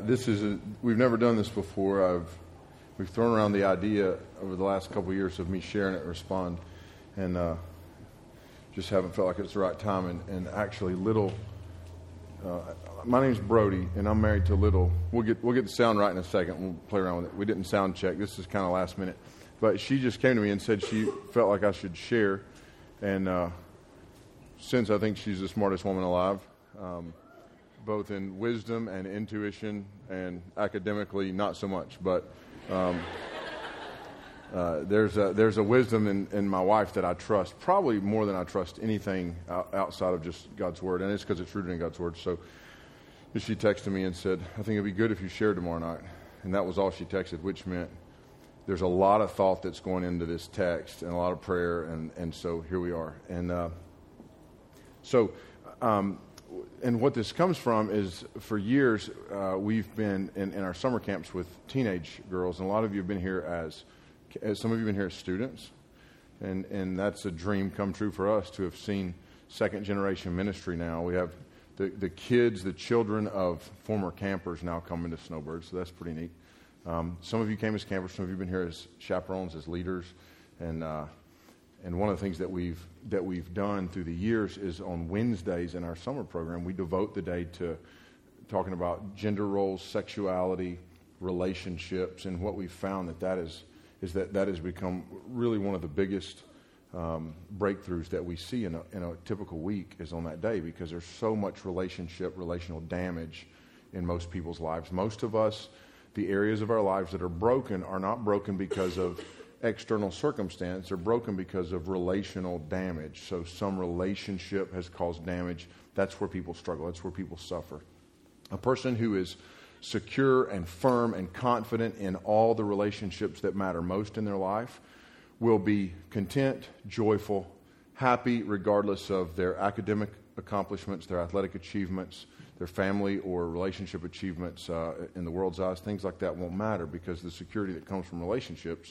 We've never done this before. We've thrown around the idea over the last couple of years of me sharing it, respond, and just haven't felt like it's the right time. And actually, Little, my name's Brody, and I'm married to Little. We'll get the sound right in a second. We'll play around with it. We didn't sound check. This is kind of last minute, but she just came to me and said she felt like I should share, and since I think she's the smartest woman alive. Both in wisdom and intuition, and academically not so much. But there's a wisdom in my wife that I trust, probably more than I trust anything outside of just God's Word, and it's because it's rooted in God's Word. So she texted me and said, I think it'd be good if you shared tomorrow night. And that was all she texted, which meant there's a lot of thought that's going into this text and a lot of prayer, and so here we are. And what this comes from is, for years, we've been in our summer camps with teenage girls, and a lot of you have been here as some of you have been here as students, and that's a dream come true for us to have seen second-generation ministry now. We have the kids, the children of former campers now coming to Snowbird, so that's pretty neat. Some of you came as campers, some of you have been here as chaperones, as leaders, and one of the things that we've done through the years is on Wednesdays in our summer program, we devote the day to talking about gender roles, sexuality, relationships, and what we've found that has become really one of the biggest breakthroughs that we see in a typical week is on that day, because there's so much relational damage in most people's lives. Most of us, the areas of our lives that are broken are not broken because of external circumstance. Are broken because of relational damage. So some relationship has caused damage. That's where people struggle. That's where people suffer. A person who is secure and firm and confident in all the relationships that matter most in their life will be content, joyful, happy regardless of their academic accomplishments, their athletic achievements, their family or relationship achievements in the world's eyes. Things like that won't matter, because the security that comes from relationships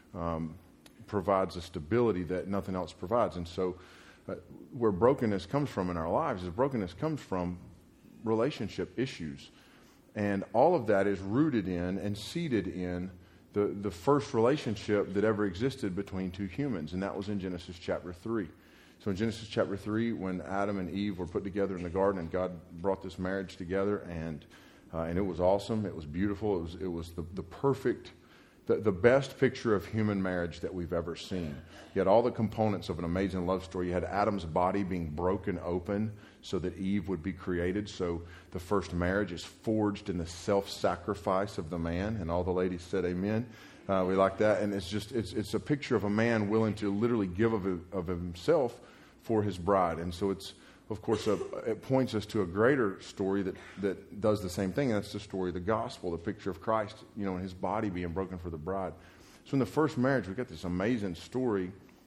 provides a stability that nothing else provides. And so where brokenness comes from in our lives is brokenness comes from relationship issues. And all of that is rooted in and seated in the first relationship that ever existed between two humans, and that was in Genesis chapter 3. So in Genesis chapter 3, when Adam and Eve were put together in the garden, and God brought this marriage together, and it was awesome, it was beautiful, it was the perfect, the best picture of human marriage that we've ever seen. You had all the components of an amazing love story. You had Adam's body being broken open so that Eve would be created. So the first marriage is forged in the self-sacrifice of the man, and all the ladies said amen. We like that, and it's a picture of a man willing to literally give of himself for his bride. And so it's, of course, it points us to a greater story that does the same thing, and that's the story of the gospel, the picture of Christ, and his body being broken for the bride. So in the first marriage, we've got this amazing story.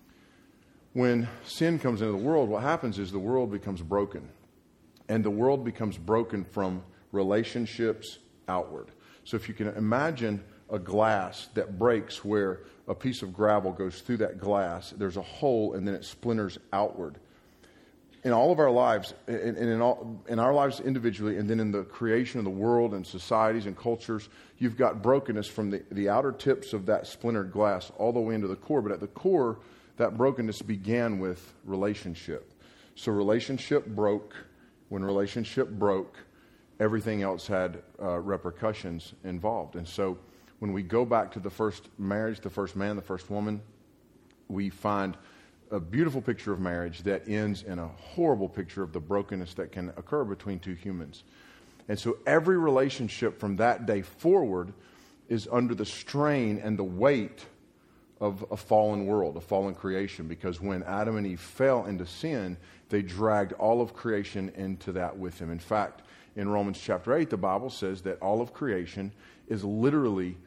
When sin comes into the world, what happens is the world becomes broken, and the world becomes broken from relationships outward. So if you can imagine a glass that breaks where a piece of gravel goes through that glass, there's a hole, and then it splinters outward. In all of our lives, in our lives individually, and then in the creation of the world and societies and cultures, you've got brokenness from the outer tips of that splintered glass all the way into the core. But at the core, that brokenness began with relationship. So relationship broke. When relationship broke, everything else had repercussions involved. And so when we go back to the first marriage, the first man, the first woman, we find a beautiful picture of marriage that ends in a horrible picture of the brokenness that can occur between two humans. And so every relationship from that day forward is under the strain and the weight of a fallen world, a fallen creation, because when Adam and Eve fell into sin, they dragged all of creation into that with them. In fact, in Romans chapter 8, the Bible says that all of creation is literally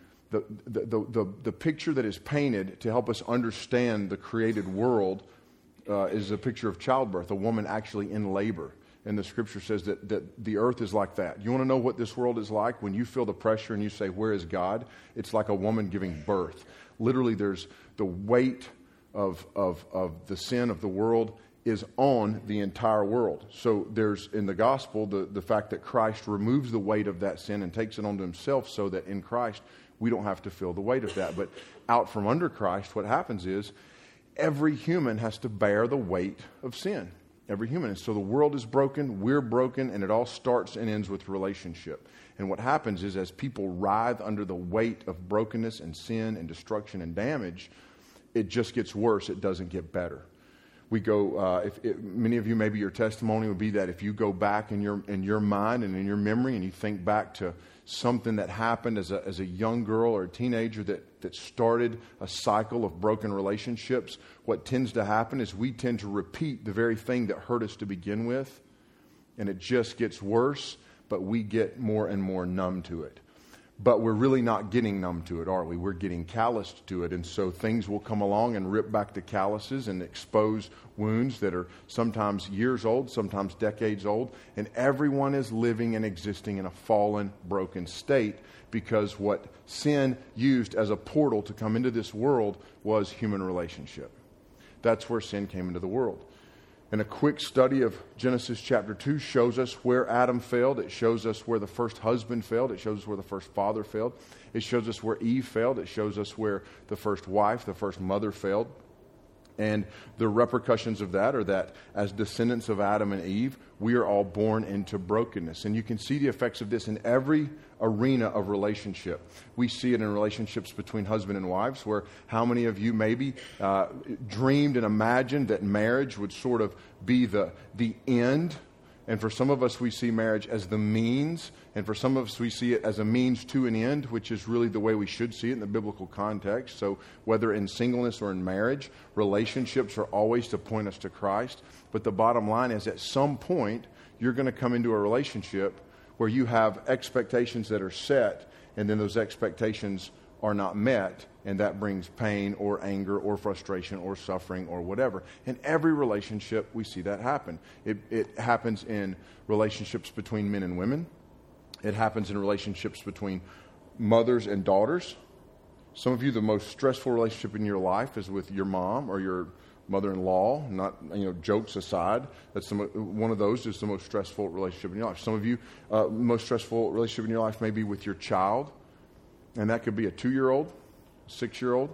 the picture that is painted to help us understand the created world is a picture of childbirth, a woman actually in labor. And the scripture says that the earth is like that. You want to know what this world is like? When you feel the pressure and you say, where is God? It's like a woman giving birth. Literally, there's the weight of the sin of the world is on the entire world. So there's, in the gospel, the fact that Christ removes the weight of that sin and takes it onto himself so that in Christ we don't have to feel the weight of that. But out from under Christ, what happens is every human has to bear the weight of sin. Every human. And so the world is broken, we're broken, and it all starts and ends with relationship. And what happens is as people writhe under the weight of brokenness and sin and destruction and damage, it just gets worse. It doesn't get better. We go. Many of you, maybe your testimony would be that if you go back in your mind and in your memory, and you think back to something that happened as a young girl or a teenager that started a cycle of broken relationships, what tends to happen is we tend to repeat the very thing that hurt us to begin with, and it just gets worse. But we get more and more numb to it. But we're really not getting numb to it, are we? We're getting calloused to it. And so things will come along and rip back the calluses and expose wounds that are sometimes years old, sometimes decades old. And everyone is living and existing in a fallen, broken state because what sin used as a portal to come into this world was human relationship. That's where sin came into the world. And a quick study of Genesis chapter 2 shows us where Adam failed. It shows us where the first husband failed. It shows us where the first father failed. It shows us where Eve failed. It shows us where the first wife, the first mother failed. And the repercussions of that are that as descendants of Adam and Eve, we are all born into brokenness. And you can see the effects of this in every arena of relationship. We see it in relationships between husband and wives, where how many of you maybe dreamed and imagined that marriage would sort of be the end. And for some of us, we see marriage as the means. And for some of us, we see it as a means to an end, which is really the way we should see it in the biblical context. So whether in singleness or in marriage, relationships are always to point us to Christ. But the bottom line is at some point, you're going to come into a relationship where you have expectations that are set, and then those expectations are not met, and that brings pain or anger or frustration or suffering or whatever. In every relationship, we see that happen. It happens in relationships between men and women. It happens in relationships between mothers and daughters. Some of you, the most stressful relationship in your life is with your mom or your mother-in-law. Not, jokes aside, that's one of those is the most stressful relationship in your life. Some of you, most stressful relationship in your life may be with your child, and that could be a 2-year-old, a 6-year-old,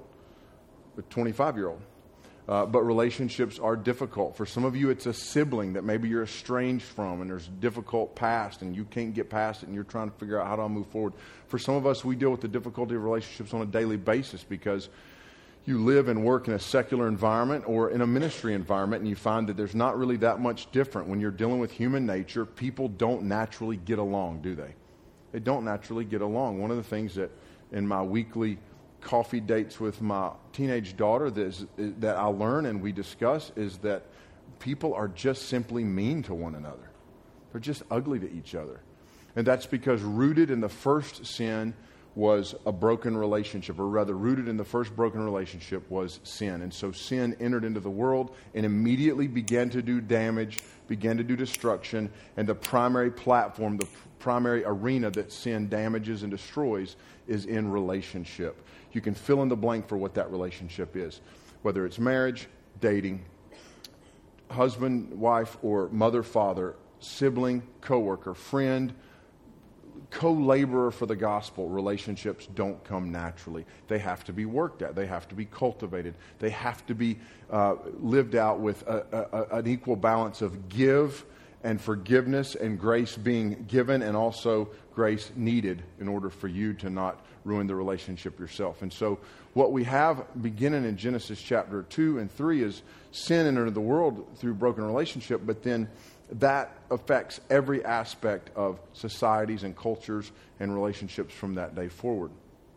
a 25-year-old. But relationships are difficult. For some of you, it's a sibling that maybe you're estranged from, and there's difficult past, and you can't get past it, and you're trying to figure out how to move forward. For some of us, we deal with the difficulty of relationships on a daily basis because you live and work in a secular environment or in a ministry environment, and you find that there's not really that much different. When you're dealing with human nature, people don't naturally get along, do they? They don't naturally get along. One of the things that in my weekly coffee dates with my teenage daughter that I learn and we discuss is that people are just simply mean to one another. They're just ugly to each other. And that's because rooted in the first sin was a broken relationship, or rather rooted in the first broken relationship was sin. And so sin entered into the world and immediately began to do damage, began to do destruction, and the primary platform, the primary arena that sin damages and destroys is in relationship. You can fill in the blank for what that relationship is, whether it's marriage, dating, husband, wife, or mother, father, sibling, coworker, friend, co-laborer for the gospel. Relationships don't come naturally. They have to be worked at. They have to be cultivated. They have to be lived out with an equal balance of give and forgiveness and grace being given and also grace needed in order for you to not ruin the relationship yourself. And so what we have beginning in Genesis chapter 2 and 3 is sin entered the world through broken relationship, but then that affects every aspect of societies and cultures and relationships from that day forward.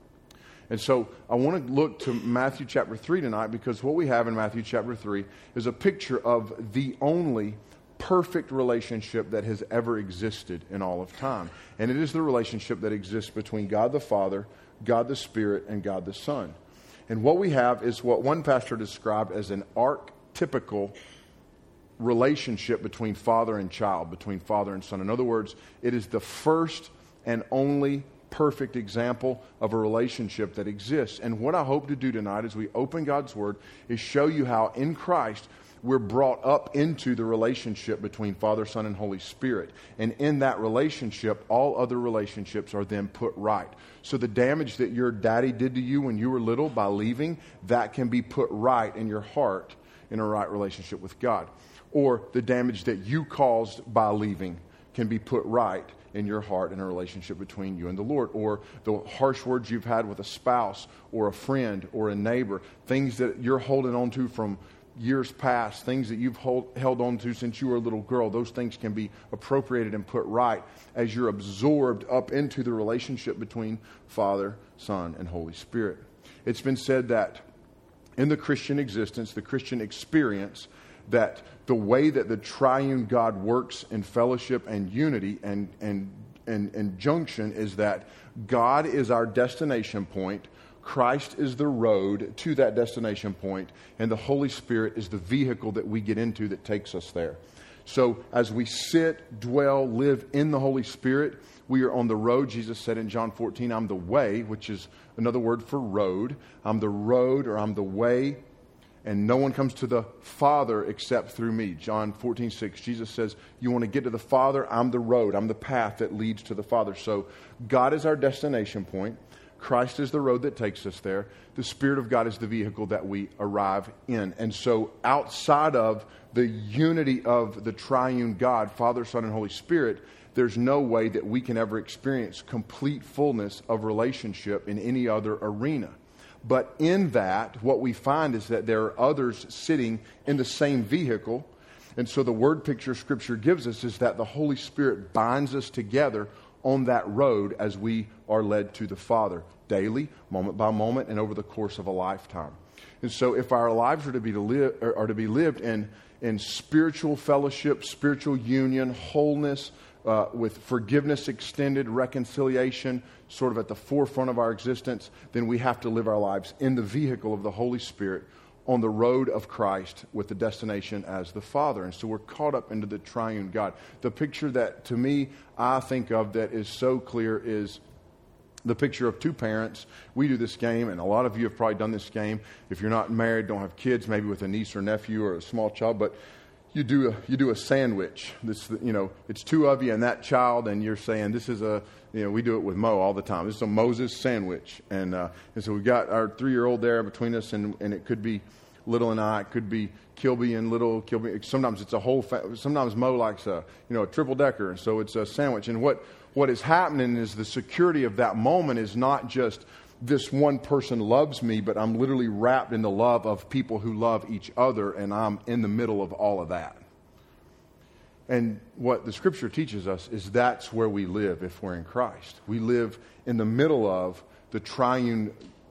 And so I want to look to Matthew chapter 3 tonight, because what we have in Matthew chapter 3 is a picture of the only perfect relationship that has ever existed in all of time. And it is the relationship that exists between God the Father, God the Spirit, and God the Son. And what we have is what one pastor described as an archetypical relationship between father and child, between father and son. In other words, it is the first and only perfect example of a relationship that exists. And what I hope to do tonight as we open God's Word is show you how in Christ we're brought up into the relationship between Father, Son, and Holy Spirit. And in that relationship, all other relationships are then put right. So the damage that your daddy did to you when you were little by leaving, that can be put right in your heart in a right relationship with God. Or the damage that you caused by leaving can be put right in your heart in a relationship between you and the Lord. Or the harsh words you've had with a spouse or a friend or a neighbor, things that you're holding on to from years past, things that you've held on to since you were a little girl, those things can be appropriated and put right as you're absorbed up into the relationship between Father, Son, and Holy Spirit. It's been said that in the Christian existence, the Christian experience, that the way that the triune God works in fellowship and unity and junction is that God is our destination point, Christ is the road to that destination point, and the Holy Spirit is the vehicle that we get into that takes us there. So as we sit, dwell, live in the Holy Spirit, we are on the road. Jesus said in John 14, I'm the way, which is another word for road. I'm the road, or I'm the way, and no one comes to the Father except through me. John 14:6, Jesus says, you want to get to the Father? I'm the road. I'm the path that leads to the Father. So God is our destination point. Christ is the road that takes us there. The Spirit of God is the vehicle that we arrive in. And so outside of the unity of the triune God, Father, Son, and Holy Spirit, there's no way that we can ever experience complete fullness of relationship in any other arena. But in that, what we find is that there are others sitting in the same vehicle. And so the word picture Scripture gives us is that the Holy Spirit binds us together on that road as we are led to the Father daily, moment by moment, and over the course of a lifetime. And so if our lives are to be lived in spiritual fellowship, spiritual union, wholeness, with forgiveness extended, reconciliation sort of at the forefront of our existence, then we have to live our lives in the vehicle of the Holy Spirit on the road of Christ with the destination as the Father. And so we're caught up into the triune God. The picture that, to me, I think of that is so clear is the picture of two parents. We do this game, and a lot of you have probably done this game. If you're not married, don't have kids, maybe with a niece or nephew or a small child, but you do a sandwich. This, it's two of you and that child, and you're saying, this is we do it with Mo all the time. This is a Moses sandwich. And so we've got our 3-year-old there between us, and it could be Little and I. It could be Kilby and Little Kilby. Sometimes it's a whole sometimes Mo likes a triple decker, and so it's a sandwich. And what is happening is the security of that moment is not just this one person loves me, but I'm literally wrapped in the love of people who love each other, and I'm in the middle of all of that. And what the Scripture teaches us is that's where we live if we're in Christ. We live in the middle of the triune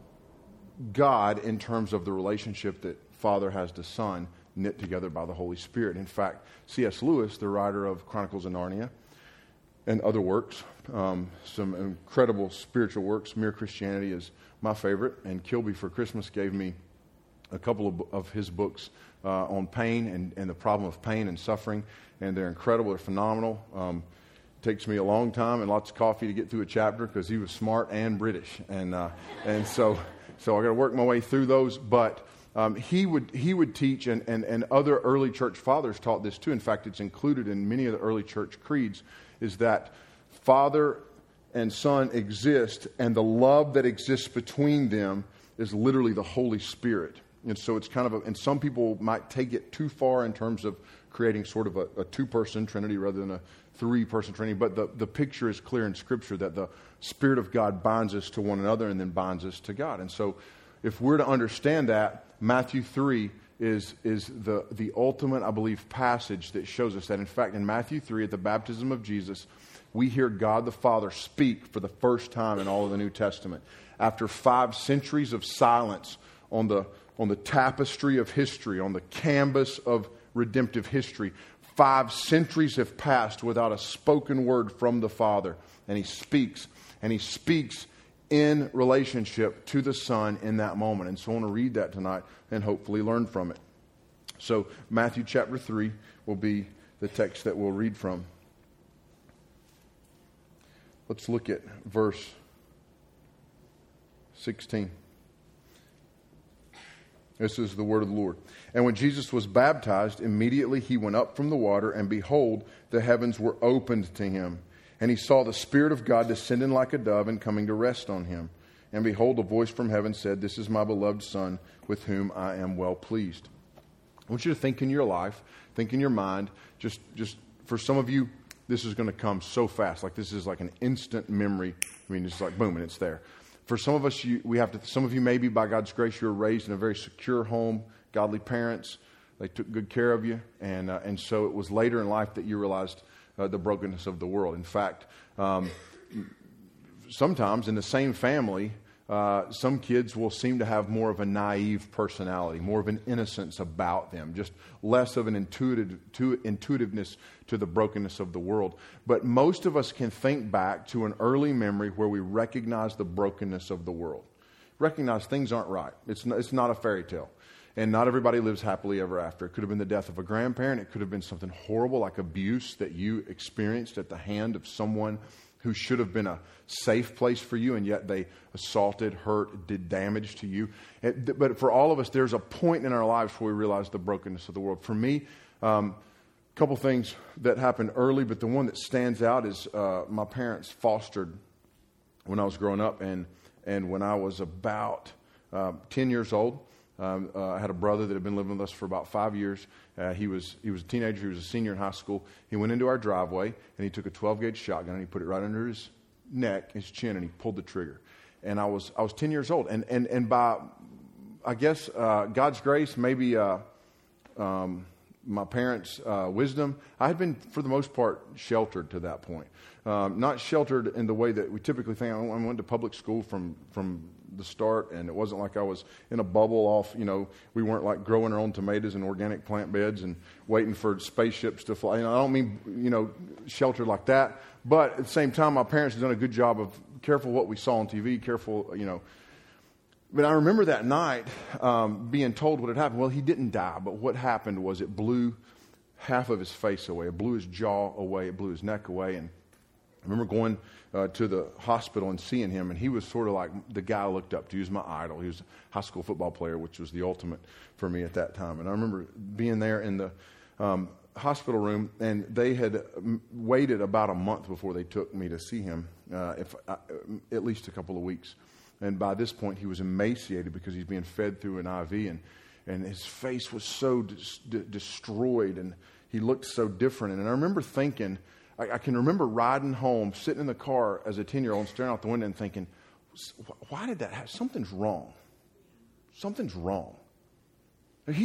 God in terms of the relationship that Father has to Son, knit together by the Holy Spirit. In fact, C.S. Lewis, the writer of Chronicles of Narnia and other works, some incredible spiritual works. Mere Christianity is my favorite, and Kilby for Christmas gave me a couple of his books on pain and the problem of pain and suffering, and they're incredible. They're phenomenal. Takes me a long time and lots of coffee to get through a chapter because he was smart and British, and so I got to work my way through those. But he would teach, and other early church fathers taught this too. In fact, it's included in many of the early church creeds, is that Father and Son exist, and the love that exists between them is literally the Holy Spirit. And so it's kind of and some people might take it too far in terms of creating sort of a two-person Trinity rather than a three-person Trinity. But the picture is clear in Scripture that the Spirit of God binds us to one another and then binds us to God. And so if we're to understand that, Matthew 3 is the ultimate, I believe, passage that shows us that. In fact, in Matthew 3, at the baptism of Jesus, we hear God the Father speak for the first time in all of the New Testament. After 5 centuries of silence on the tapestry of history, on the canvas of redemptive history, 5 centuries have passed without a spoken word from the Father. And He speaks in relationship to the Son in that moment. And so I want to read that tonight and hopefully learn from it. So Matthew chapter 3 will be the text that we'll read from. Let's look at verse 16. This is the word of the Lord. And when Jesus was baptized, immediately he went up from the water, and behold, the heavens were opened to him. And he saw the Spirit of God descending like a dove and coming to rest on him. And behold, a voice from heaven said, "This is my beloved Son, with whom I am well pleased." I want you to think in your life, think in your mind, just for some of you, this is going to come so fast. Like this is like an instant memory. I mean, it's like boom, and it's there. For some of us, some of you maybe by God's grace, you were raised in a very secure home, godly parents. They took good care of you. And so it was later in life that you realized the brokenness of the world. In fact, sometimes in the same family, some kids will seem to have more of a naive personality, more of an innocence about them, just less of an intuitiveness to the brokenness of the world. But most of us can think back to an early memory where we recognize the brokenness of the world. Recognize things aren't right. It's not a fairy tale. And not everybody lives happily ever after. It could have been the death of a grandparent. It could have been something horrible like abuse that you experienced at the hand of someone who should have been a safe place for you, and yet they assaulted, hurt, did damage to you. But for all of us, there's a point in our lives where we realize the brokenness of the world. For me, a couple things that happened early, but the one that stands out is my parents fostered when I was growing up, and when I was about 10 years old, I had a brother that had been living with us for about 5 years. He was a teenager. He was a senior in high school. He went into our driveway, and he took a 12-gauge shotgun, and he put it right under his neck, his chin, and he pulled the trigger. And I was 10 years old. And by, I guess, God's grace, maybe my parents' wisdom, I had been, for the most part, sheltered to that point. Not sheltered in the way that we typically think. I went to public school from the start, and it wasn't like I was in a bubble off, we weren't like growing our own tomatoes in organic plant beds and waiting for spaceships to fly. I don't mean, sheltered like that. But at the same time, my parents had done a good job of careful what we saw on TV, careful. But I remember that night being told what had happened. Well, he didn't die, but what happened was it blew half of his face away. It blew his jaw away. It blew his neck away. And I remember going to the hospital and seeing him, and he was sort of like the guy I looked up to. He was my idol. He was a high school football player, which was the ultimate for me at that time. And I remember being there in the hospital room, and they had waited about a month before they took me to see him, at least a couple of weeks. And by this point, he was emaciated because he's being fed through an IV, and his face was so destroyed, and he looked so different. And I remember thinking, I can remember riding home, sitting in the car as a 10-year-old, staring out the window and thinking, why did that happen? Something's wrong. Something's wrong. And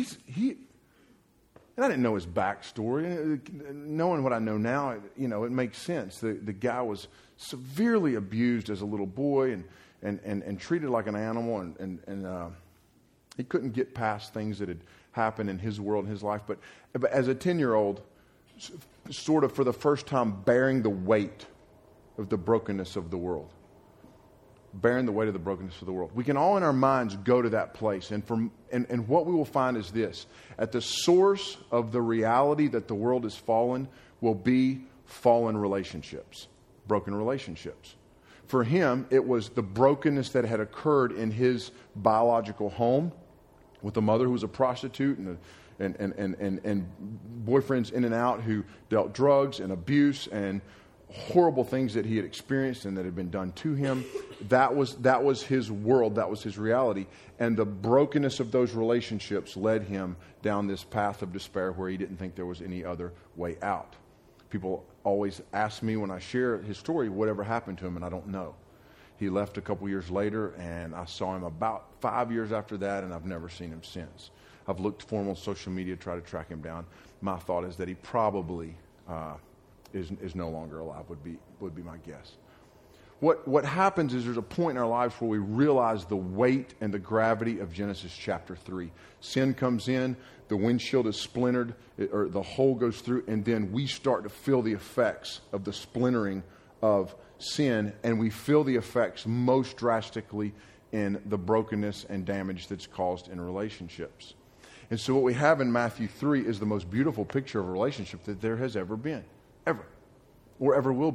I didn't know his backstory. Knowing what I know now, it makes sense. The guy was severely abused as a little boy and treated like an animal, and he couldn't get past things that had happened in his world, in his life. But as a 10-year-old, sort of for the first time bearing the weight of the brokenness of the world. Bearing the weight of the brokenness of the world. We can all in our minds go to that place. And what we will find is this. At the source of the reality that the world is fallen will be fallen relationships. Broken relationships. For him, it was the brokenness that had occurred in his biological home with a mother who was a prostitute and boyfriends in and out who dealt drugs and abuse and horrible things that he had experienced and that had been done to him. That was his world. That was his reality. And the brokenness of those relationships led him down this path of despair where he didn't think there was any other way out. People always ask me when I share his story, whatever happened to him, and I don't know. He left a couple years later, and I saw him about 5 years after that, and I've never seen him since. I've looked for him on social media, tried to track him down. My thought is that he probably is no longer alive, would be my guess. What happens is there's a point in our lives where we realize the weight and the gravity of Genesis chapter 3. Sin comes in, the windshield is splintered, or the hole goes through, and then we start to feel the effects of the splintering of sin, and we feel the effects most drastically in the brokenness and damage that's caused in relationships. And so what we have in Matthew 3 is the most beautiful picture of a relationship that there has ever been, ever, or ever will be.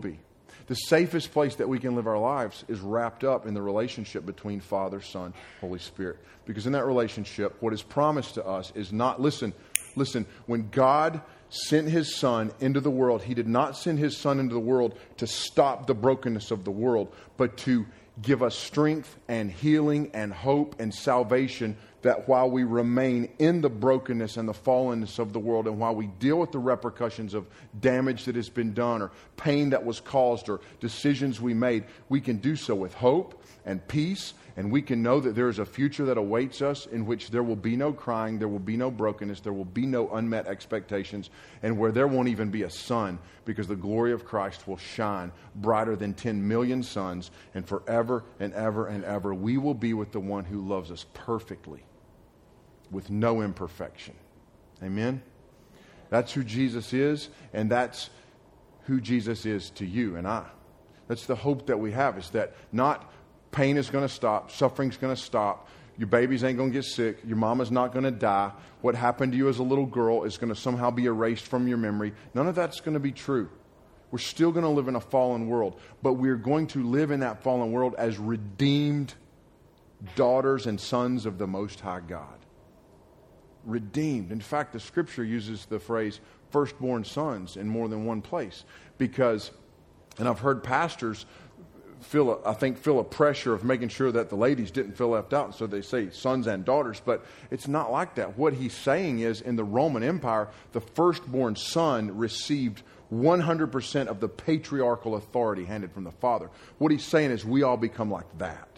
The safest place that we can live our lives is wrapped up in the relationship between Father, Son, Holy Spirit. Because in that relationship, what is promised to us is not, listen, when God sent His Son into the world, He did not send His Son into the world to stop the brokenness of the world, but to give us strength and healing and hope and salvation, that while we remain in the brokenness and the fallenness of the world, and while we deal with the repercussions of damage that has been done or pain that was caused or decisions we made, we can do so with hope and peace, and we can know that there is a future that awaits us in which there will be no crying, there will be no brokenness, there will be no unmet expectations, and where there won't even be a sun, because the glory of Christ will shine brighter than 10 million suns, and forever and ever and ever we will be with the one who loves us perfectly, with no imperfection. Amen? That's who Jesus is, and that's who Jesus is to you and I. That's the hope that we have, is that not pain is going to stop, suffering's going to stop, your babies ain't going to get sick, your mama's not going to die, what happened to you as a little girl is going to somehow be erased from your memory. None of that's going to be true. We're still going to live in a fallen world, but we're going to live in that fallen world as redeemed daughters and sons of the Most High God. Redeemed. In fact, the Scripture uses the phrase firstborn sons in more than one place, because, and I've heard pastors feel a pressure of making sure that the ladies didn't feel left out, and so they say sons and daughters, but it's not like that. What he's saying is, in the Roman Empire, the firstborn son received 100% of the patriarchal authority handed from the father. What he's saying is we all become like that.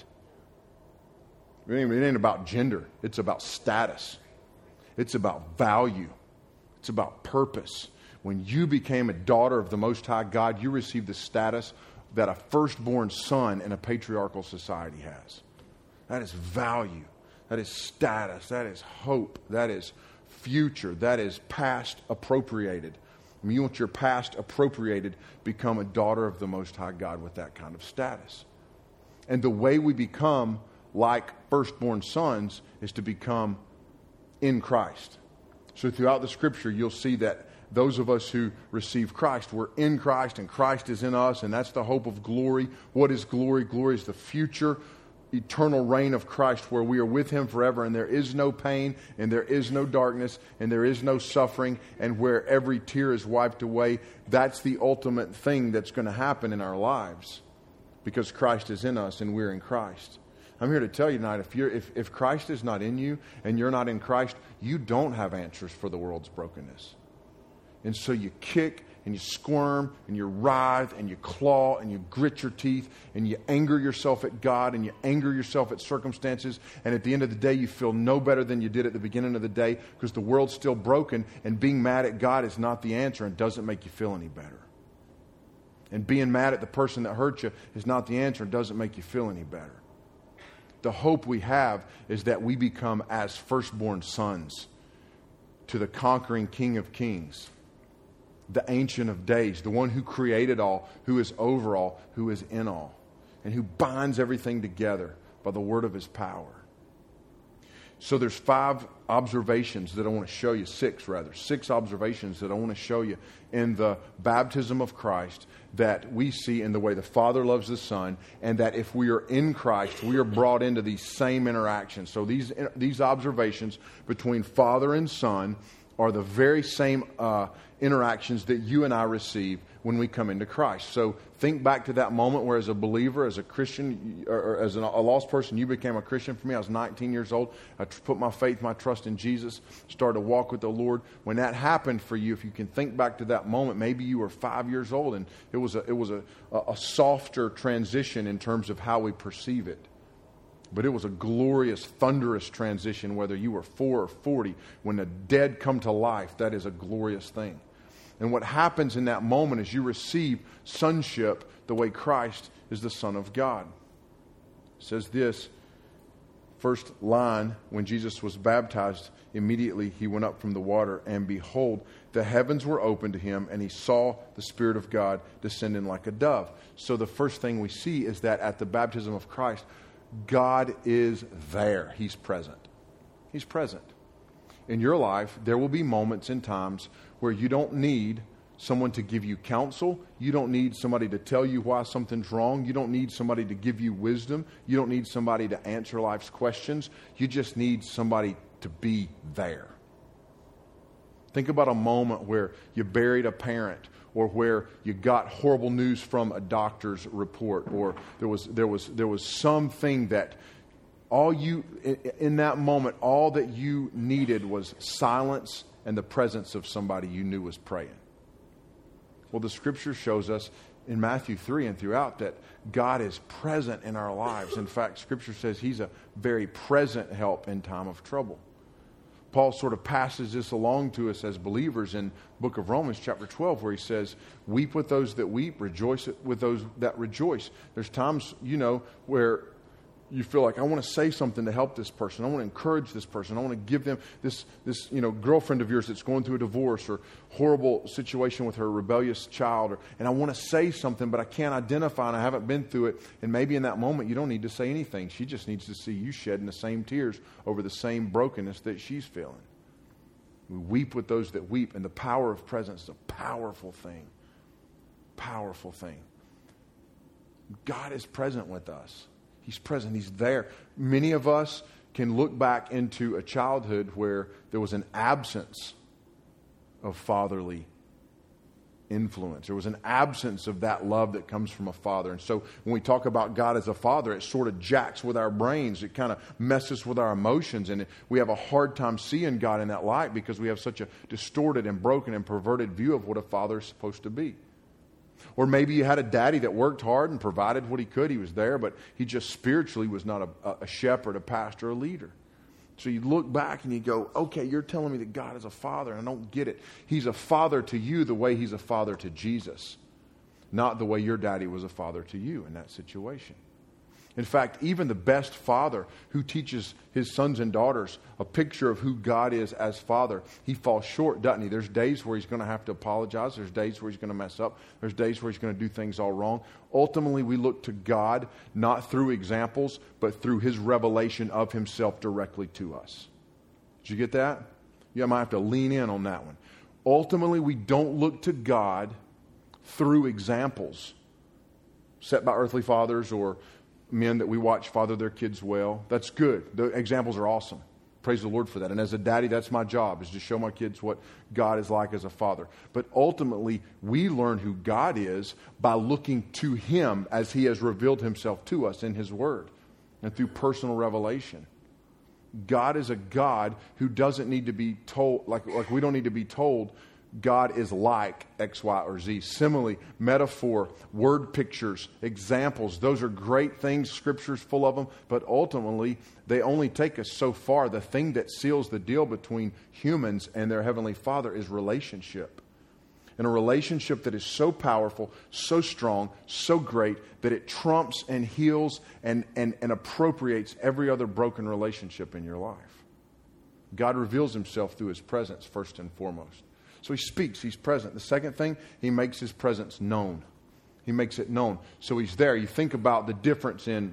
It ain't about gender. It's about status. It's about value. It's about purpose. When you became a daughter of the Most High God, you received the status that a firstborn son in a patriarchal society has. That is value. That is status. That is hope. That is future. That is past appropriated. When you want your past appropriated, become a daughter of the Most High God with that kind of status. And the way we become like firstborn sons is to become in Christ. So throughout the Scripture, you'll see that those of us who receive Christ, we're in Christ and Christ is in us, and that's the hope of glory. What is glory? Glory is the future eternal reign of Christ, where we are with Him forever, and there is no pain, and there is no darkness, and there is no suffering, and where every tear is wiped away. That's the ultimate thing that's going to happen in our lives, because Christ is in us and we're in Christ. I'm here to tell you tonight, if Christ is not in you and you're not in Christ, you don't have answers for the world's brokenness. And so you kick and you squirm and you writhe and you claw and you grit your teeth and you anger yourself at God and you anger yourself at circumstances. And at the end of the day, you feel no better than you did at the beginning of the day, because the world's still broken, and being mad at God is not the answer and doesn't make you feel any better. And being mad at the person that hurt you is not the answer and doesn't make you feel any better. The hope we have is that we become as firstborn sons to the conquering King of Kings, the Ancient of Days, the one who created all, who is over all, who is in all, and who binds everything together by the word of His power. So there's 5 observations that I want to show you, 6 observations that I want to show you in the baptism of Christ that we see in the way the Father loves the Son, and that if we are in Christ, we are brought into these same interactions. So these observations between Father and Son are the very same interactions that you and I receive when we come into Christ. So think back to that moment where, as a believer, as a Christian, or as a lost person, you became a Christian. For me, I was 19 years old. I put my faith, my trust in Jesus, started to walk with the Lord. When that happened for you, if you can think back to that moment, maybe you were 5 years old, and it was a softer transition in terms of how we perceive it. But it was a glorious, thunderous transition, whether you were 4 or 40. When the dead come to life, that is a glorious thing. And what happens in that moment is you receive sonship the way Christ is the Son of God. It says this, first line, when Jesus was baptized, immediately He went up from the water, and behold, the heavens were opened to Him, and He saw the Spirit of God descending like a dove. So the first thing we see is that at the baptism of Christ, God is there. He's present. He's present. In your life, there will be moments and times where you don't need someone to give you counsel. You don't need somebody to tell you why something's wrong. You don't need somebody to give you wisdom. You don't need somebody to answer life's questions. You just need somebody to be there. Think about a moment where you buried a parent, or where you got horrible news from a doctor's report, or there was something that in that moment, all that you needed was silence and the presence of somebody you knew was praying. Well, the Scripture shows us in Matthew 3 and throughout that God is present in our lives. In fact, Scripture says He's a very present help in time of trouble. Paul sort of passes this along to us as believers in the book of Romans chapter 12, where he says, weep with those that weep, rejoice with those that rejoice. There's times, where you feel like, I want to say something to help this person. I want to encourage this person. I want to give them this girlfriend of yours that's going through a divorce or horrible situation with her rebellious child. And I want to say something, but I can't identify and I haven't been through it. And maybe in that moment, you don't need to say anything. She just needs to see you shedding the same tears over the same brokenness that she's feeling. We weep with those that weep. And the power of presence is a powerful thing. Powerful thing. God is present with us. He's present. He's there. Many of us can look back into a childhood where there was an absence of fatherly influence. There was an absence of that love that comes from a father. And so when we talk about God as a father, it sort of jacks with our brains. It kind of messes with our emotions. And we have a hard time seeing God in that light because we have such a distorted and broken and perverted view of what a father is supposed to be. Or maybe you had a daddy that worked hard and provided what he could. He was there, but he just spiritually was not a shepherd, a pastor, a leader. So you look back and you go, okay, you're telling me that God is a father, and I don't get it. He's a father to you the way He's a father to Jesus, not the way your daddy was a father to you in that situation. In fact, even the best father who teaches his sons and daughters a picture of who God is as Father, he falls short, doesn't he? There's days where he's going to have to apologize. There's days where he's going to mess up. There's days where he's going to do things all wrong. Ultimately, we look to God not through examples, but through His revelation of Himself directly to us. Did you get that? You might have to lean in on that one. Ultimately, we don't look to God through examples set by earthly fathers or men that we watch father their kids well. That's good. The examples are awesome. Praise the Lord for that. And as a daddy, that's my job, is to show my kids what God is like as a father. But ultimately, we learn who God is by looking to Him as He has revealed Himself to us in His Word and through personal revelation. God is a God who doesn't need to be told, like we don't need to be told God is like X, Y, or Z. Simile, metaphor, word pictures, examples. Those are great things. Scripture's full of them. But ultimately, they only take us so far. The thing that seals the deal between humans and their Heavenly Father is relationship. And a relationship that is so powerful, so strong, so great, that it trumps and heals and appropriates every other broken relationship in your life. God reveals Himself through His presence, first and foremost. So He speaks. He's present. The second thing, He makes His presence known. He makes it known. So He's there. You think about the difference in...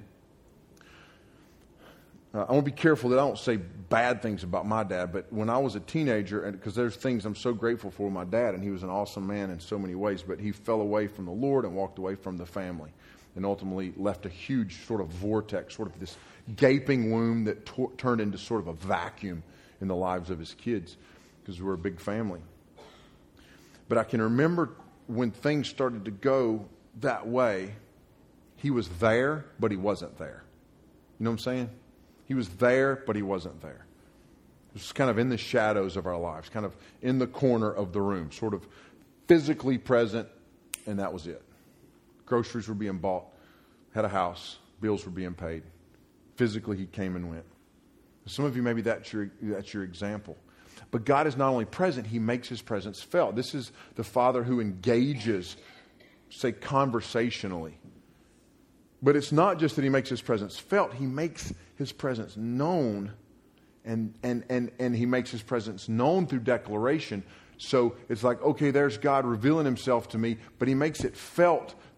I want to be careful that I don't say bad things about my dad, but when I was a teenager, and because there's things I'm so grateful for my dad, and he was an awesome man in so many ways, but he fell away from the Lord and walked away from the family and ultimately left a huge sort of vortex, sort of this gaping wound that turned into sort of a vacuum in the lives of his kids because we were a big family. But I can remember when things started to go that way, he was there, but he wasn't there. You know what I'm saying? He was there, but he wasn't there. It was kind of in the shadows of our lives, kind of in the corner of the room, sort of physically present, and that was it. Groceries were being bought, had a house, bills were being paid. Physically, he came and went. Some of you, maybe that's your example. But God is not only present, He makes His presence felt. This is the Father who engages, say, conversationally. But it's not just that He makes His presence felt. He makes His presence known, and He makes His presence known through declaration. So it's like, okay, there's God revealing Himself to me, but He makes it felt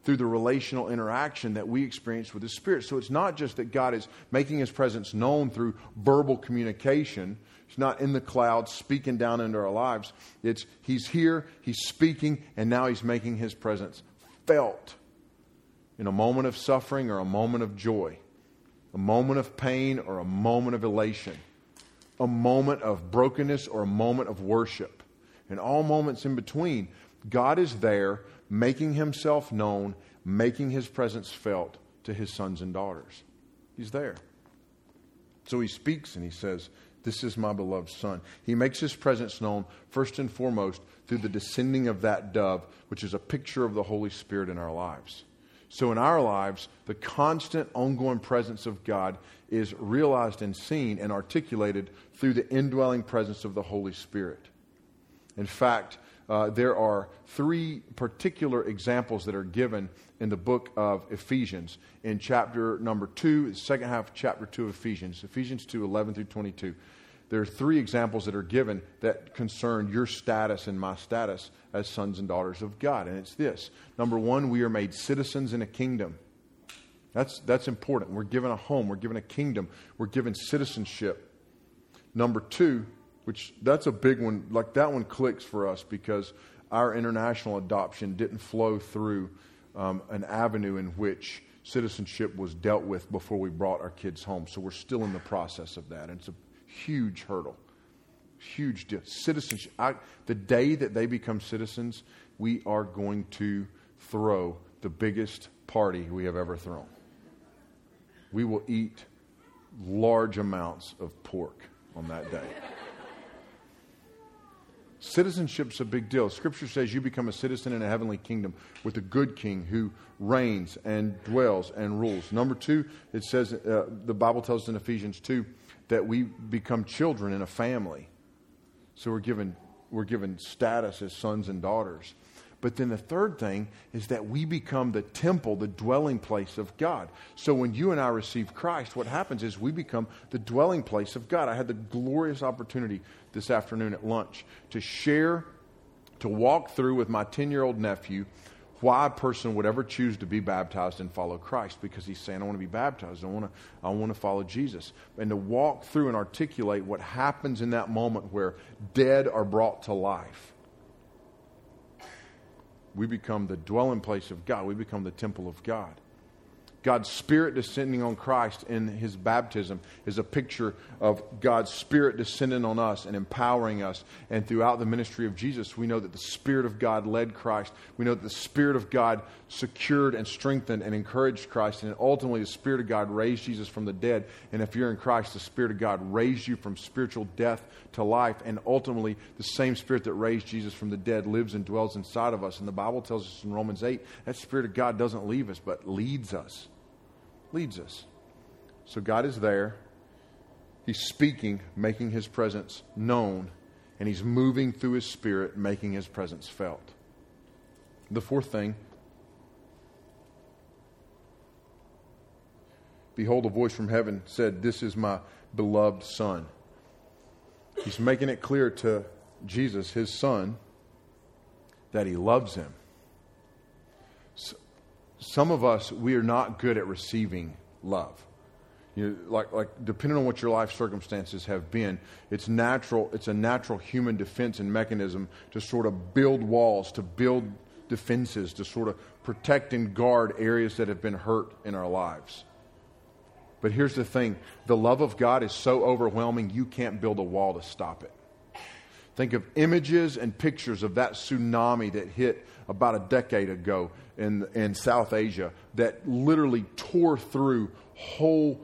through the relational interaction that we experience with His Spirit. So it's not just that God is making His presence known through verbal communication. He's not in the clouds speaking down into our lives. It's He's here, He's speaking, and now He's making His presence felt in a moment of suffering or a moment of joy, a moment of pain or a moment of elation, a moment of brokenness or a moment of worship. And all moments in between, God is there making Himself known, making His presence felt to His sons and daughters. He's there. So He speaks and He says, "This is my beloved Son." He makes His presence known first and foremost through the descending of that dove, which is a picture of the Holy Spirit in our lives. So in our lives, the constant, ongoing presence of God is realized and seen and articulated through the indwelling presence of the Holy Spirit. In fact, there are 3 particular examples that are given in the book of Ephesians. In chapter number 2, the second half of chapter 2 of Ephesians, Ephesians 2, 11 through 22. There are 3 examples that are given that concern your status and my status as sons and daughters of God. And it's this. Number 1, we are made citizens in a kingdom. That's important. We're given a home. We're given a kingdom. We're given citizenship. Number 2, which that's a big one. Like that one clicks for us because our international adoption didn't flow through an avenue in which citizenship was dealt with before we brought our kids home. So we're still in the process of that. And it's a huge hurdle. Huge deal. Citizenship. The day that they become citizens, we are going to throw the biggest party we have ever thrown. We will eat large amounts of pork on that day. Citizenship's a big deal. Scripture says you become a citizen in a heavenly kingdom with a good king who reigns and dwells and rules. Number 2, it says, the Bible tells us in Ephesians 2 that we become children in a family. So we're given status as sons and daughters. But then the third thing is that we become the temple, the dwelling place of God. So when you and I receive Christ, what happens is we become the dwelling place of God. I had the glorious opportunity this afternoon at lunch to walk through with my 10-year-old nephew why a person would ever choose to be baptized and follow Christ. Because he's saying, I want to be baptized. I want to follow Jesus. And to walk through and articulate what happens in that moment where dead are brought to life. We become the dwelling place of God. We become the temple of God. God's Spirit descending on Christ in His baptism is a picture of God's Spirit descending on us and empowering us. And throughout the ministry of Jesus, we know that the Spirit of God led Christ. We know that the Spirit of God secured and strengthened and encouraged Christ. And ultimately, the Spirit of God raised Jesus from the dead. And if you're in Christ, the Spirit of God raised you from spiritual death to life. And ultimately, the same Spirit that raised Jesus from the dead lives and dwells inside of us. And the Bible tells us in Romans 8, that Spirit of God doesn't leave us, but leads us. Leads us. So God is there. He's speaking, making His presence known, and He's moving through His Spirit, making His presence felt. The fourth thing, behold, a voice from heaven said, "This is my beloved Son." He's making it clear to Jesus, His Son, that He loves Him. Some of us, we are not good at receiving love. You know, like depending on what your life circumstances have been, it's a natural human defense and mechanism to sort of build walls, to build defenses, to sort of protect and guard areas that have been hurt in our lives. But here's the thing, the love of God is so overwhelming, you can't build a wall to stop it. Think of images and pictures of that tsunami that hit about a decade ago in South Asia that literally tore through whole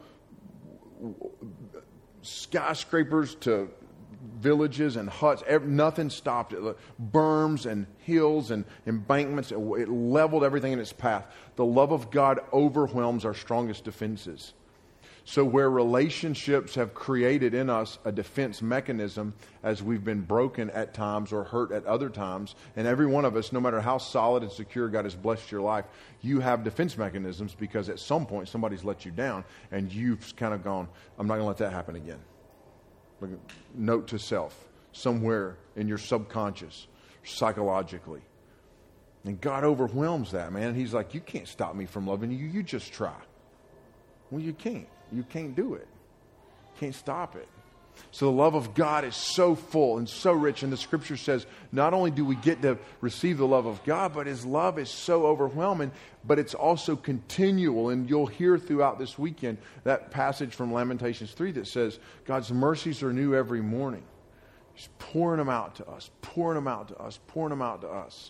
skyscrapers to villages and huts. Nothing stopped it. Berms and hills and embankments. It leveled everything in its path. The love of God overwhelms our strongest defenses. So where relationships have created in us a defense mechanism as we've been broken at times or hurt at other times, and every one of us, no matter how solid and secure God has blessed your life, you have defense mechanisms because at some point somebody's let you down and you've kind of gone, I'm not going to let that happen again. Note to self, somewhere in your subconscious, psychologically. And God overwhelms that, man. And he's like, you can't stop me from loving you. You just try. Well, you can't. You can't do it. Can't stop it. So the love of God is so full and so rich. And the scripture says not only do we get to receive the love of God, but his love is so overwhelming, but it's also continual. And you'll hear throughout this weekend that passage from Lamentations 3 that says God's mercies are new every morning. He's pouring them out to us, pouring them out to us, pouring them out to us.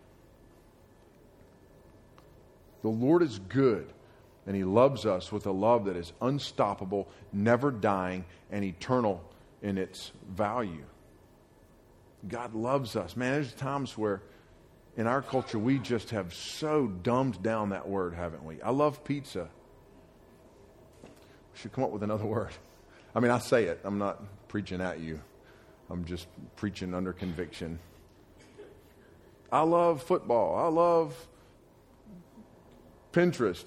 The Lord is good. And he loves us with a love that is unstoppable, never dying, and eternal in its value. God loves us. Man, there's times where in our culture we just have so dumbed down that word, haven't we? I love pizza. We should come up with another word. I mean, I say it. I'm not preaching at you. I'm just preaching under conviction. I love football. I love Pinterest.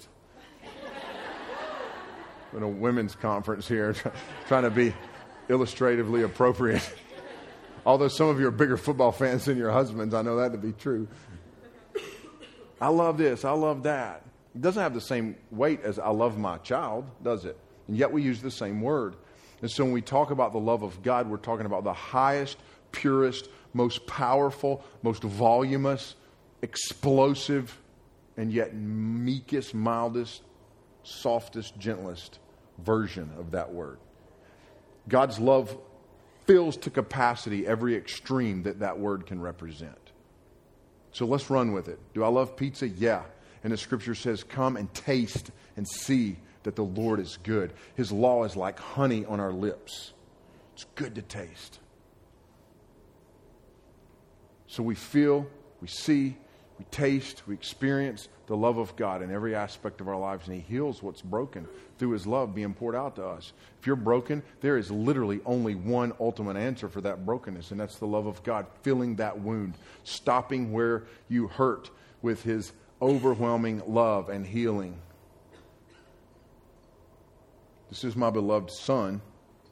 In a women's conference here, trying to be illustratively appropriate. Although some of you are bigger football fans than your husbands, I know that to be true. I love this, I love that. It doesn't have the same weight as I love my child, does it? And yet we use the same word. And so when we talk about the love of God, we're talking about the highest, purest, most powerful, most voluminous, explosive, and yet meekest, mildest, softest, gentlest version of that word. God's love fills to capacity every extreme that word can represent. So let's run with it. Do I love pizza? Yeah. And the scripture says, come and taste and see that the Lord is good. His law is like honey on our lips. It's good to taste. So we feel, we see, we taste, we experience the love of God in every aspect of our lives, and he heals what's broken through his love being poured out to us. If you're broken, there is literally only one ultimate answer for that brokenness, and that's the love of God filling that wound, stopping where you hurt with his overwhelming love and healing. This is my beloved Son.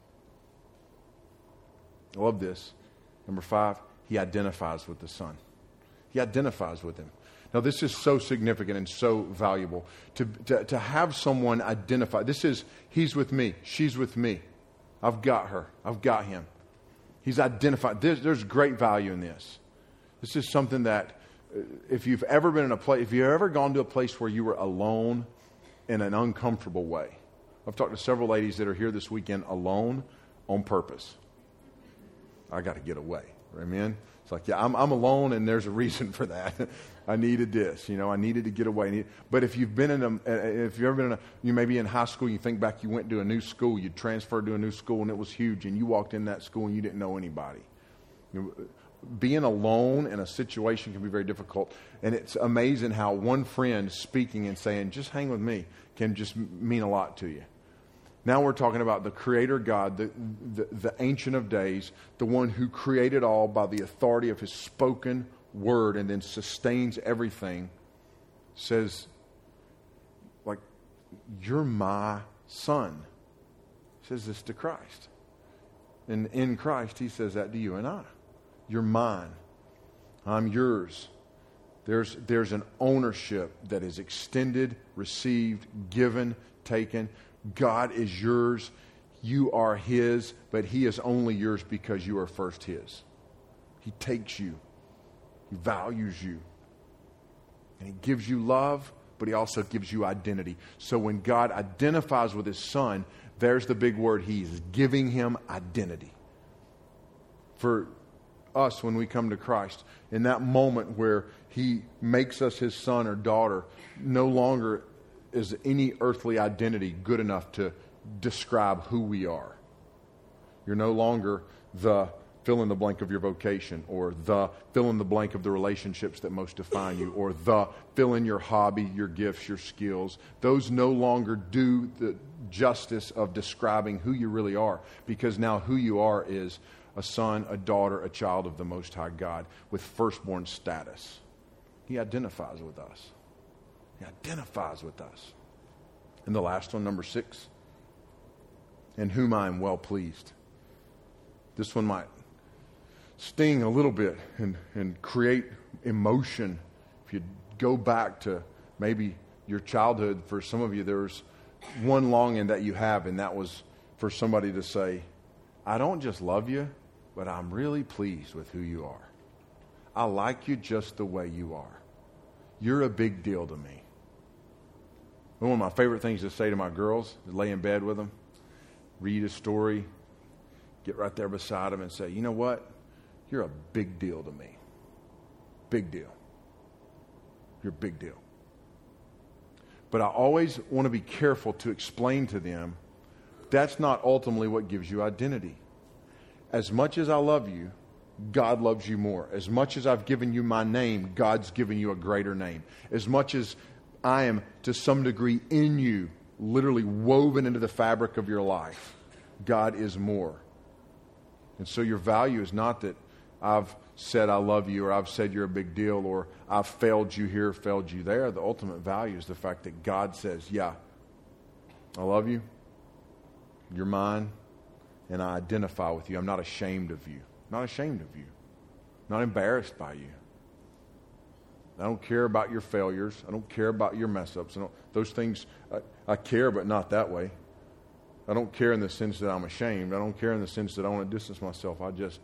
I love this. Number 5, he identifies with the Son. He identifies with him. Now, this is so significant and so valuable to have someone identify. This is, he's with me. She's with me. I've got her. I've got him. He's identified. There's great value in this. This is something that if you've ever been in a place, if you've ever gone to a place where you were alone in an uncomfortable way. I've talked to several ladies that are here this weekend alone on purpose. I got to get away. Amen. It's like, yeah, I'm alone, and there's a reason for that. I needed this, I needed to get away. But if you've been if you've ever been you may be in high school, you think back, you went to a new school, you transferred to a new school, and it was huge, and you walked in that school and you didn't know anybody. Being alone in a situation can be very difficult, and it's amazing how one friend speaking and saying, just hang with me, can just mean a lot to you. Now we're talking about the Creator God, the Ancient of Days, the one who created all by the authority of his spoken word and then sustains everything, says, like, you're my son. He says this to Christ. And in Christ, he says that to you and I. You're mine. I'm yours. There's an ownership that is extended, received, given, taken. God is yours. You are his, but he is only yours because you are first his. He takes you. He values you. And he gives you love, but he also gives you identity. So when God identifies with his son, there's the big word. He's giving him identity. For us, when we come to Christ, in that moment where he makes us his son or daughter, no longer is any earthly identity good enough to describe who we are. You're no longer the fill in the blank of your vocation, or the fill in the blank of the relationships that most define you, or the fill in your hobby, your gifts, your skills. Those no longer do the justice of describing who you really are, because now who you are is a son, a daughter, a child of the Most High God with firstborn status. He identifies with us. He identifies with us. And the last one, number 6, in whom I am well pleased. This one might sting a little bit and create emotion If you go back to maybe your childhood, for some of you, there's one longing that you have, and that was for somebody to say, I don't just love you, but I'm really pleased with who you are. I like you just the way you are. You're a big deal to me. One of my favorite things to say to my girls is lay in bed with them, read a story, get right there beside them and say, you know what? You're a big deal to me. Big deal. You're a big deal. But I always want to be careful to explain to them that's not ultimately what gives you identity. As much as I love you, God loves you more. As much as I've given you my name, God's given you a greater name. As much as I am, to some degree, in you, literally woven into the fabric of your life, God is more. And so your value is not that I've said I love you, or I've said you're a big deal, or I've failed you here, failed you there. The ultimate value is the fact that God says, yeah, I love you, you're mine, and I identify with you. I'm not ashamed of you. Not ashamed of you. Not embarrassed by you. I don't care about your failures. I don't care about your mess-ups. Those things, I care, but not that way. I don't care in the sense that I'm ashamed. I don't care in the sense that I want to distance myself.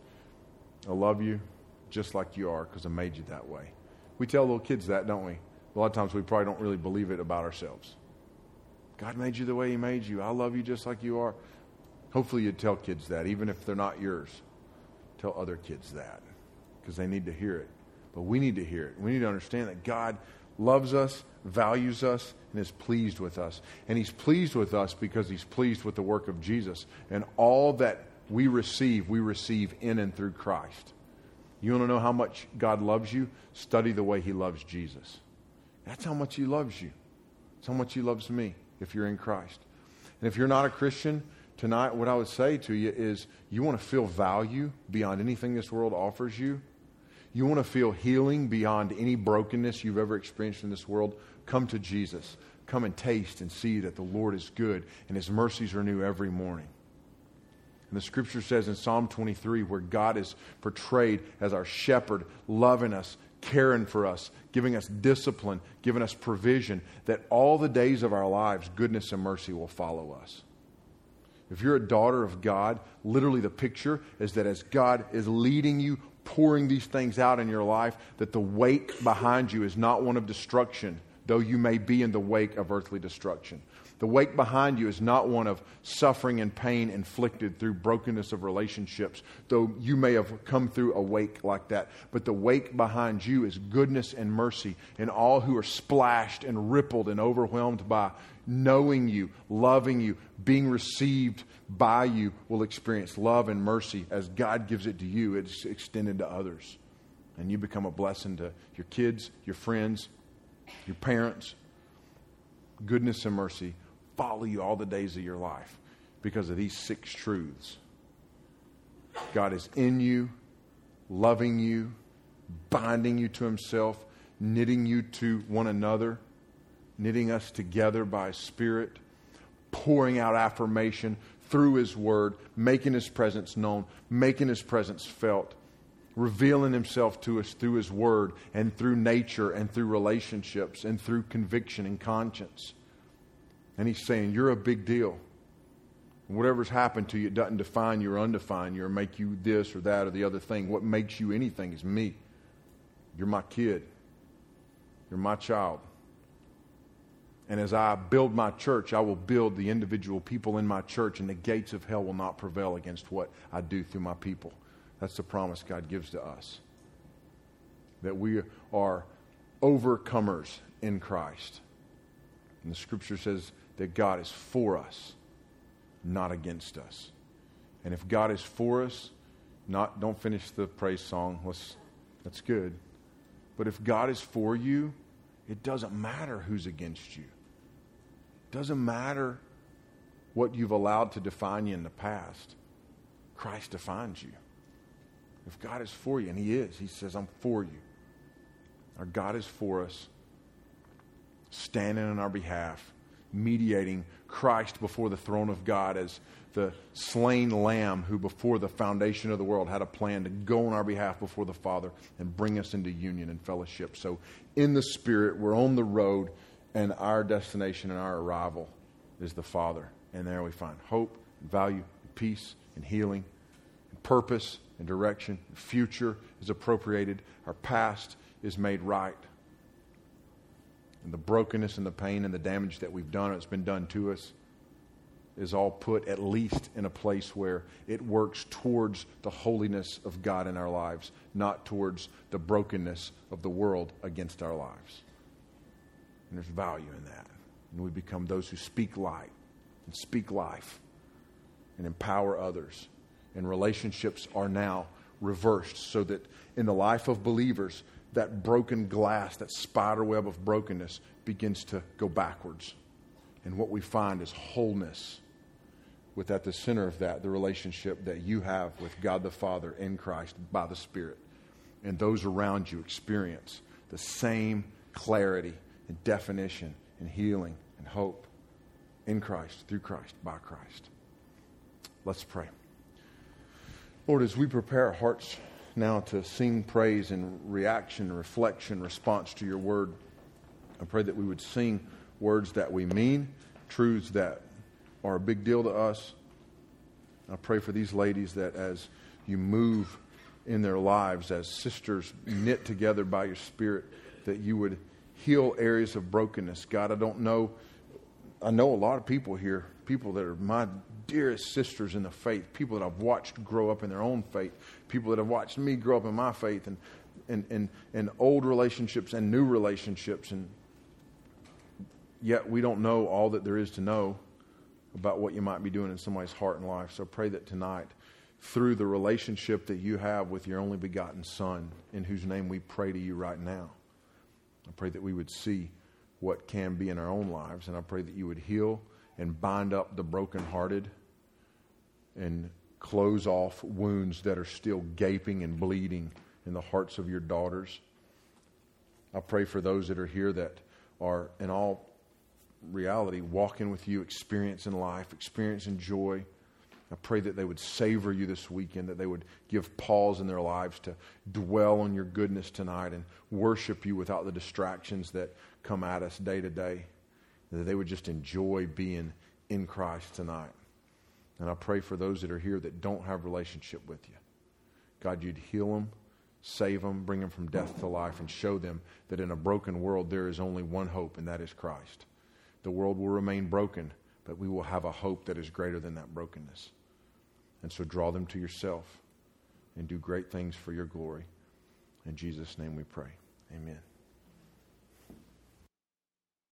I love you just like you are because I made you that way. We tell little kids that, don't we? A lot of times we probably don't really believe it about ourselves. God made you the way He made you. I love you just like you are. Hopefully you tell kids that, even if they're not yours. Tell other kids that because they need to hear it. But we need to hear it. We need to understand that God loves us, values us, and is pleased with us. And He's pleased with us because He's pleased with the work of Jesus. And all that we receive in and through Christ. You want to know how much God loves you? Study the way He loves Jesus. That's how much He loves you. That's how much He loves me if you're in Christ. And if you're not a Christian, tonight what I would say to you is you want to feel value beyond anything this world offers you. You want to feel healing beyond any brokenness you've ever experienced in this world. Come to Jesus. Come and taste and see that the Lord is good and His mercies are new every morning. And the Scripture says in Psalm 23, where God is portrayed as our shepherd, loving us, caring for us, giving us discipline, giving us provision, that all the days of our lives, goodness and mercy will follow us. If you're a daughter of God, literally the picture is that as God is leading you, pouring these things out in your life, that the wake behind you is not one of destruction, though you may be in the wake of earthly destruction. The wake behind you is not one of suffering and pain inflicted through brokenness of relationships, though you may have come through a wake like that. But the wake behind you is goodness and mercy, and all who are splashed and rippled and overwhelmed by knowing you, loving you, being received by you will experience love and mercy as God gives it to you. It's extended to others. And you become a blessing to your kids, your friends, your parents. Goodness and mercy follow you all the days of your life because of these 6 truths. God is in you, loving you, binding you to Himself, knitting you to one another, knitting us together by His Spirit, pouring out affirmation through His Word, making His presence known, making His presence felt, revealing Himself to us through His Word and through nature and through relationships and through conviction and conscience. And He's saying, you're a big deal. Whatever's happened to you, it doesn't define you or undefine you or make you this or that or the other thing. What makes you anything is me. You're my kid. You're my child. And as I build my church, I will build the individual people in my church, and the gates of hell will not prevail against what I do through my people. That's the promise God gives to us. That we are overcomers in Christ. And the Scripture says that God is for us, not against us. And if God is for us, don't finish the praise song. That's good. But if God is for you, it doesn't matter who's against you. It doesn't matter what you've allowed to define you in the past. Christ defines you. If God is for you, and He is, He says, I'm for you. Our God is for us, standing on our behalf, mediating Christ before the throne of God as the slain lamb who before the foundation of the world had a plan to go on our behalf before the Father and bring us into union and fellowship. So in the Spirit, we're on the road, and our destination and our arrival is the Father. And there we find hope, and value, and peace, and healing, and purpose, and direction. The future is appropriated. Our past is made right. And the brokenness and the pain and the damage that we've done, it's been done to us, is all put at least in a place where it works towards the holiness of God in our lives, not towards the brokenness of the world against our lives. And there's value in that. And we become those who speak light and speak life and empower others. And relationships are now reversed so that in the life of believers, that broken glass, that spider web of brokenness begins to go backwards. And what we find is wholeness, with at the center of that, the relationship that you have with God the Father in Christ by the Spirit. And those around you experience the same clarity and definition and healing and hope in Christ, through Christ, by Christ. Let's pray. Lord, as we prepare our hearts now to sing praise and reaction, reflection, response to your word, I pray that we would sing words that we mean, truths that are a big deal to us. I pray for these ladies that as you move in their lives as sisters knit together by your Spirit, that you would heal areas of brokenness. God, I know a lot of people here, people that are my dearest sisters in the faith, people that I've watched grow up in their own faith, people that have watched me grow up in my faith, and old relationships and new relationships, and yet we don't know all that there is to know about what you might be doing in somebody's heart and life. So I pray that tonight, through the relationship that you have with your only begotten Son, in whose name we pray to you right now, I pray that we would see what can be in our own lives, and I pray that you would heal and bind up the brokenhearted and close off wounds that are still gaping and bleeding in the hearts of your daughters. I pray for those that are here that are in all reality walking with you, experiencing life, experiencing joy. I pray that they would savor you this weekend, that they would give pause in their lives to dwell on your goodness tonight and worship you without the distractions that come at us day to day, that they would just enjoy being in Christ tonight. And I pray for those that are here that don't have a relationship with you. God, you'd heal them, save them, bring them from death to life, and show them that in a broken world there is only one hope, and that is Christ. The world will remain broken, but we will have a hope that is greater than that brokenness. And so draw them to yourself and do great things for your glory. In Jesus' name we pray. Amen.